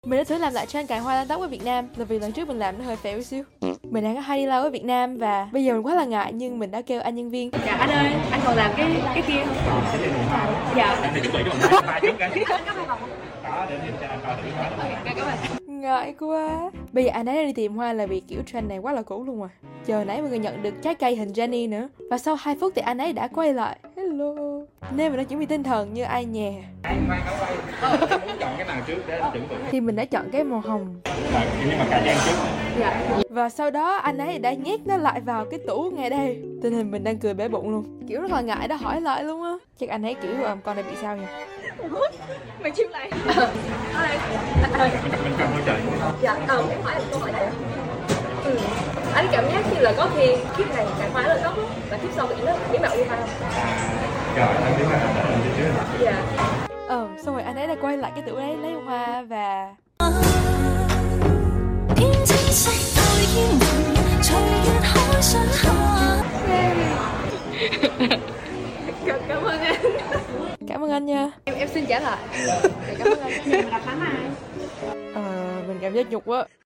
Mình đã thử làm lại trend cài hoa lan tóc ở Việt Nam là vì lần trước mình làm nó hơi fail xíu. Mình đang có hay đi lau ở Việt Nam và bây giờ mình quá là ngại nhưng mình đã kêu anh nhân viên. Dạ anh ơi, anh còn làm cái kia không? Dạ. Anh thì chuẩn bị cho mình 3 chút cái. Anh có không? Đó, để em cho anh coi thử cái Cảm ơn. Ngại quá. Bây giờ anh ấy đang đi tìm hoa là vì kiểu trend này quá là cũ luôn rồi. Chờ nãy mọi người nhận được trái cây hình Jenny nữa. Và sau 2 phút thì anh ấy đã quay lại. Hello. Nên mình đã chuẩn bị tinh thần như ai nhè. Em muốn chọn cái nào trước để em chuẩn bị. Thì mình đã chọn cái màu hồng. Nhưng mà cà giang trước. Dạ. Và sau đó anh ấy đã nhét nó lại vào cái tủ ngay đây. Tình hình mình đang cười bể bụng luôn. Kiểu rất là ngại đã hỏi lại luôn á. Chắc anh ấy kiểu con này bị sao nhỉ? Mày chịu lại. Mình cầm thôi trời. Dạ, em hỏi câu hỏi này. Anh cảm giác như là có khi kiếp này cài hoa lên tóc á, và kiếp sau thì nó biến mạo như hoa không? Rồi, anh biết là anh đi trước. Dạ. Xong rồi anh ấy đã quay lại cái tủ đấy lấy hoa và Cảm ơn anh. cảm ơn anh nha. Em xin trả lại. Cảm ơn anh. Mình gặp bánh ai? Mình cảm giác nhục quá.